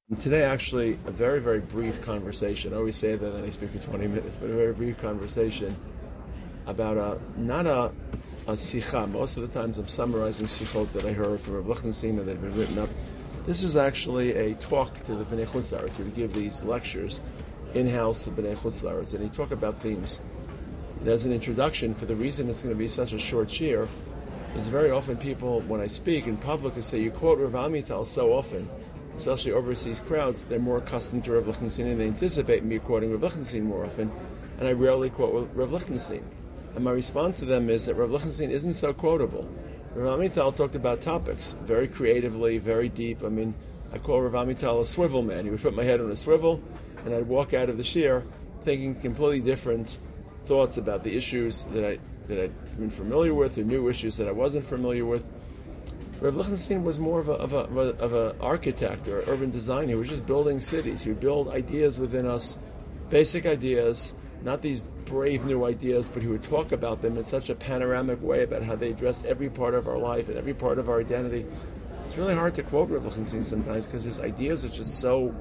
Today, actually, a very, very brief conversation. I always say that, and I speak for 20 minutes, but a very brief conversation about not a sikha. Most of the times I'm summarizing sikhot that I heard from Rav Lichtenstein and they've been written up. This is actually a talk to the Bnei Chutz La'aretz. He would give these lectures in-house to Bnei Chutz La'aretz, and he talk about themes. And as an introduction, for the reason it's going to be such a short shir, is very often people, when I speak in public, they say, you quote Rav Amital so often, especially overseas crowds, they're more accustomed to Rav Lichtenstein and they anticipate me quoting Rav Lichtenstein more often, and I rarely quote Rav Lichtenstein. And my response to them is that Rav Lichtenstein isn't so quotable. Rav Amital talked about topics very creatively, very deep. I mean, I call Rav Amital a swivel man. He would put my head on a swivel, and I'd walk out of the shir thinking completely different thoughts about the issues that I'd been familiar with, or new issues that I wasn't familiar with. Rav Lichtenstein was more of a architect or urban designer. He was just building cities. He would build ideas within us, basic ideas, not these brave new ideas, but he would talk about them in such a panoramic way about how they addressed every part of our life and every part of our identity. It's really hard to quote Rav Lichtenstein sometimes because his ideas are just so,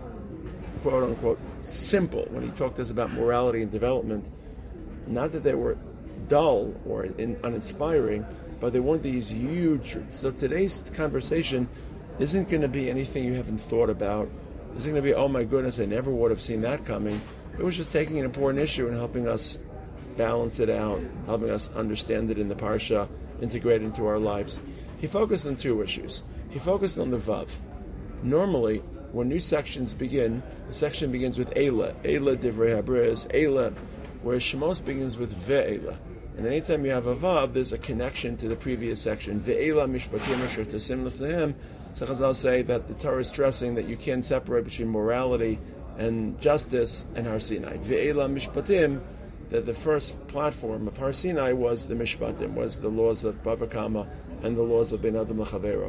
quote unquote, simple when he talked to us about morality and development. Not that they were dull or uninspiring, but they weren't these huge truths. So today's conversation isn't going to be anything you haven't thought about. It's going to be, oh my goodness, I never would have seen that coming. It was just taking an important issue and helping us balance it out, helping us understand it in the parsha, integrate it into our lives. He focused on two issues. He focused on the Vav. Normally, when new sections begin, the section begins with Eila, Divrei Habriz, Eila, whereas Shemos begins with Ve'ela. And anytime you have a Vav, there's a connection to the previous section. Ve'ela mishpatim asher tasim lefnehem. So Chazal say that the Torah is stressing that you can't separate between morality and justice and Har Sinai. Ve'ela mishpatim, that the first platform of Har Sinai was the mishpatim, was the laws of Bava Kama and the laws of Ben Adam L'Chavero.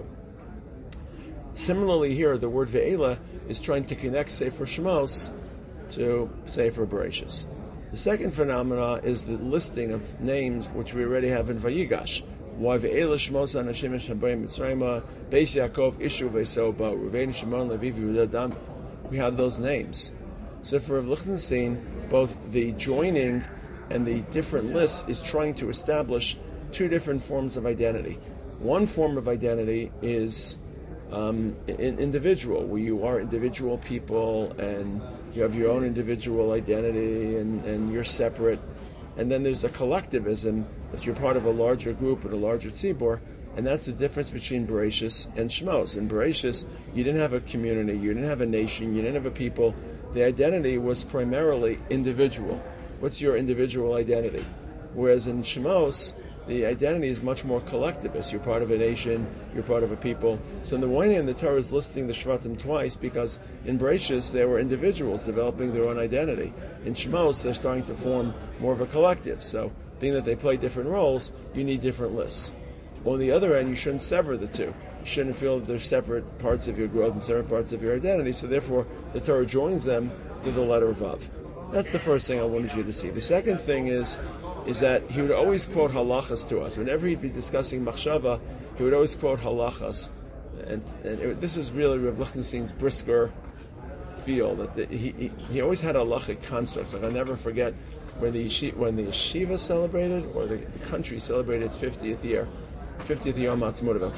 Similarly here, the word Ve'ela is trying to connect Sefer Shemos to Sefer Bereshis. The second phenomena is the listing of names which we already have in Vayigash. Why Ve'ela Shemos Anashim Shabayim Mitzrayim, Beis Yaakov Ishu Ve'soba, Ruvain Shimon Levi Yehuda Dan. We have those names. So for Rav Lichtenstein, both the joining and the different lists is trying to establish two different forms of identity. One form of identity is individual, where you are individual people and you have your own individual identity and you're separate. And then there's a collectivism that you're part of a larger group and a larger tzibor, and that's the difference between Bereshis and Shemos. In Bereshis, you didn't have a community, you didn't have a nation, you didn't have a people. The identity was primarily individual. What's your individual identity? Whereas in Shemos, the identity is much more collectivist. You're part of a nation, you're part of a people. So in the one hand, the Torah is listing the Shvatim twice because in Bereshis, they were individuals developing their own identity. In Shemos, they're starting to form more of a collective. So being that they play different roles, you need different lists. On the other end, you shouldn't sever the two. You shouldn't feel that they're separate parts of your growth and separate parts of your identity. So therefore, the Torah joins them to the letter Vav. That's the first thing I wanted you to see. The second thing is that he would always quote halachas to us. Whenever he'd be discussing machshava, he would always quote halachas. And this is really Rav Lichtenstein's Brisker feel, that he always had halachic constructs. Like I'll never forget when the yeshiva celebrated, or the country celebrated its 50th year. 50th Yom Ha'atzmaut about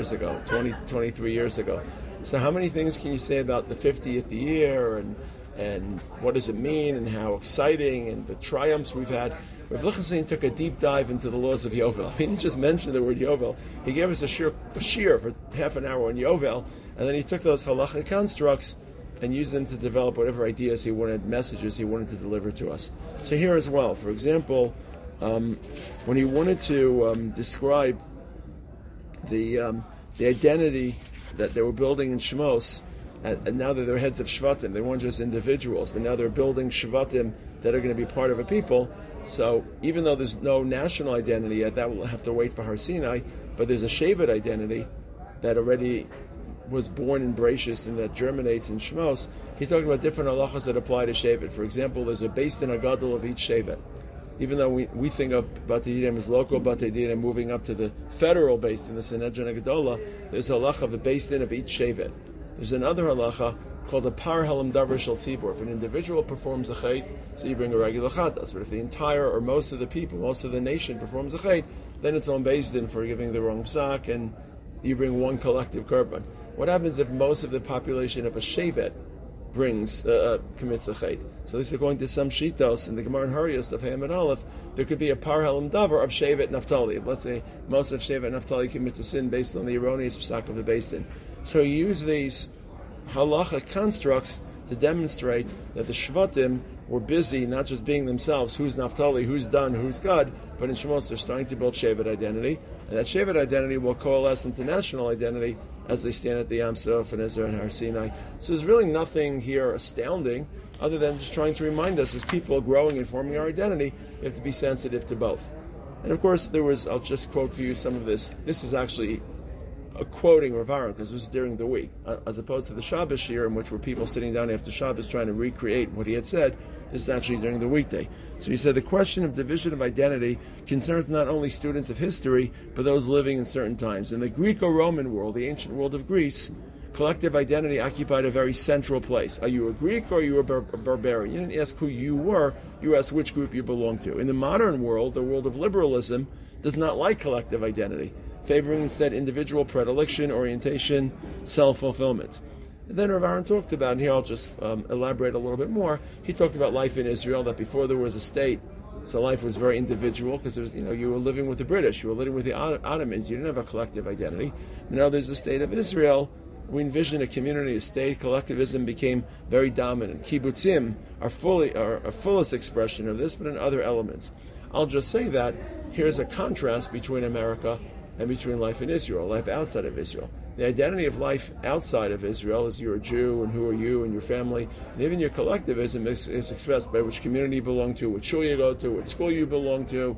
23 years ago. So how many things can you say about the 50th year and what does it mean and how exciting and the triumphs we've had? Rav Lichtenstein took a deep dive into the laws of Yovel. He didn't just mention the word Yovel. He gave us a shir for half an hour on Yovel, and then he took those halachic constructs and used them to develop whatever ideas he wanted, messages he wanted to deliver to us. So here as well, for example, when he wanted to describe the identity that they were building in Shemos, and now that they're heads of Shvatim, they weren't just individuals, but now they're building Shvatim that are going to be part of a people. So even though there's no national identity yet, that will have to wait for Har Sinai, but there's a Shevet identity that already was born in Bereshis and that germinates in Shemos. He talked about different halachas that apply to Shevet. For example, there's a Beis Din Hagadol of each Shevet. Even though we think of Batei Dinim as local Batei Dinim moving up to the federal Beis Din, the Sanhedrin Hagedolah, there's a halacha of the Beis Din of each Shevet. There's another halacha called a par helam davar shel tzibur. If an individual performs a chait, so you bring a regular chatas. But if the entire or most of the people, most of the nation performs a chait, then it's on beis din for giving the wrong psak, and you bring one collective korban. What happens if most of the population of a shevet commits a chait? So this is according to some shitos in the Gemara and Harios of Ham and Aleph, there could be a par helam davar of shevet Naphtali. If, let's say most of shevet Naphtali commits a sin based on the erroneous psak of the beis din. So you use these halacha constructs to demonstrate that the Shvatim were busy not just being themselves, who's Naphtali, who's Dan, who's God, but in Shemos they're starting to build Shevet identity, and that Shevet identity will coalesce into national identity as they stand at the Yam Suf and Ezra and Har Sinai. So there's really nothing here astounding other than just trying to remind us as people growing and forming our identity, we have to be sensitive to both. And of course I'll just quote for you some of this. This is actually quoting Rav Aaron, because it was during the week, as opposed to the Shabbos shir, in which were people sitting down after Shabbos trying to recreate what he had said. This is actually during the weekday. So he said the question of division of identity concerns not only students of history, but those living in certain times. In the Greco-Roman world, the ancient world of Greece, collective identity occupied a very central place. Are you a Greek or are you a barbarian? You didn't ask who you were, you asked which group you belong to. In the modern world, the world of liberalism does not like collective identity, favoring instead individual predilection, orientation, self-fulfillment. And then Rav Aaron talked about, and here I'll just elaborate a little bit more, he talked about life in Israel, that before there was a state, so life was very individual, because it was, you were living with the British, you were living with the Ottomans, you didn't have a collective identity. Now there's a state of Israel, we envision a community, a state, collectivism became very dominant. Kibbutzim are a fullest expression of this, but in other elements. I'll just say that here's a contrast between America and between life in Israel, life outside of Israel. The identity of life outside of Israel is you're a Jew, and who are you, and your family, and even your collectivism is expressed by which community you belong to, what shul you go to, what school you belong to,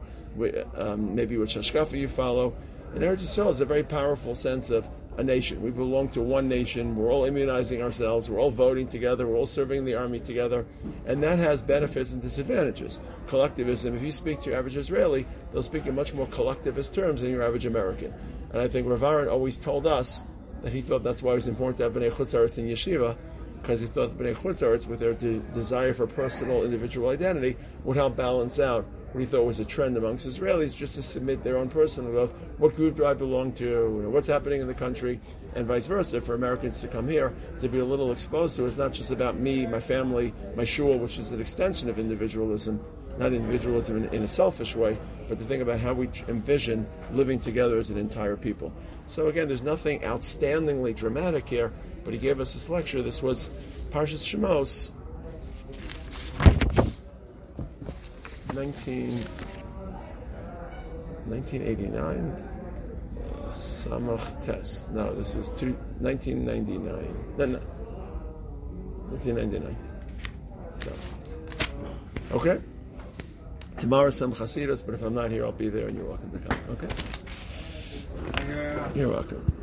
maybe which hashkafa you follow. And Eretz Yisrael is a very powerful sense of a nation. We belong to one nation, we're all immunizing ourselves, we're all voting together, we're all serving in the army together, and that has benefits and disadvantages. Collectivism, if you speak to your average Israeli, they'll speak in much more collectivist terms than your average American. And I think Rav Aaron always told us that he thought that's why it was important to have Bnei Chutz Aretz in yeshiva, because he thought Bnei Chutz Aretz, with their desire for personal individual identity, would help balance out what he thought was a trend amongst Israelis, just to submit their own personal growth. What group do I belong to? What's happening in the country? And vice versa, for Americans to come here, to be a little exposed to it. It's not just about me, my family, my shul, which is an extension of individualism, not individualism in a selfish way, but to think about how we envision living together as an entire people. So again, there's nothing outstandingly dramatic here, but he gave us this lecture. This was Parshas Shemos, 1989, Samach Tes. No, this was 1999. No, 1999. No. Okay? Tomorrow some Chasidus, but if I'm not here, I'll be there, and you're welcome to come. Okay? You're welcome.